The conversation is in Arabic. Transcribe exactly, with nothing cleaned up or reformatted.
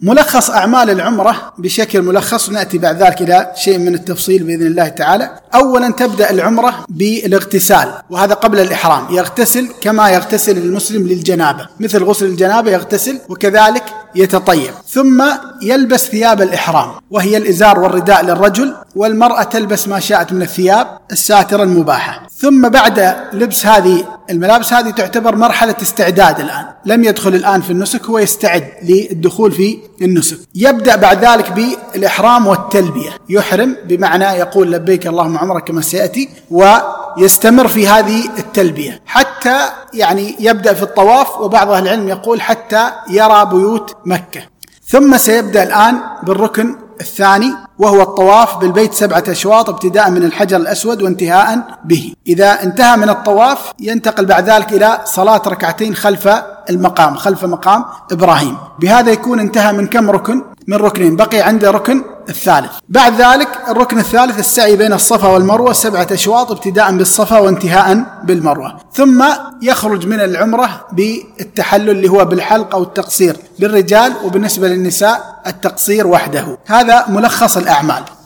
ملخص أعمال العمرة بشكل ملخص، ونأتي بعد ذلك إلى شيء من التفصيل بإذن الله تعالى. أولا تبدأ العمرة بالاغتسال، وهذا قبل الإحرام، يغتسل كما يغتسل المسلم للجنابة، مثل غسل الجنابة يغتسل وكذلك يتطيب، ثم يلبس ثياب الإحرام وهي الإزار والرداء للرجل، والمرأة تلبس ما شاءت من الثياب الساترة المباحة. ثم بعد لبس هذه الملابس، هذه تعتبر مرحلة استعداد، الآن لم يدخل الآن في النسك، هو يستعد للدخول في النسك. يبدأ بعد ذلك بالإحرام والتلبية، يحرم بمعنى يقول لبيك اللهم عمرك كما سيأتي، ويستمر في هذه التلبية حتى يعني يبدأ في الطواف، وبعض أهل العلم يقول حتى يرى بيوت مكة. ثم سيبدأ الآن بالركن الثاني وهو الطواف بالبيت سبعة أشواط ابتداء من الحجر الأسود وانتهاء به. إذا انتهى من الطواف ينتقل بعد ذلك إلى صلاة ركعتين خلف المقام، خلف مقام إبراهيم. بهذا يكون انتهى من كم ركن؟ من ركنين، بقي عنده ركن الثالث. بعد ذلك الركن الثالث السعي بين الصفا والمروة سبعة أشواط ابتداء بالصفا وانتهاء بالمروة. ثم يخرج من العمرة بالتحلل اللي هو بالحلق أو التقصير بالرجال، وبالنسبة للنساء التقصير وحده. هذا ملخص الأعمال.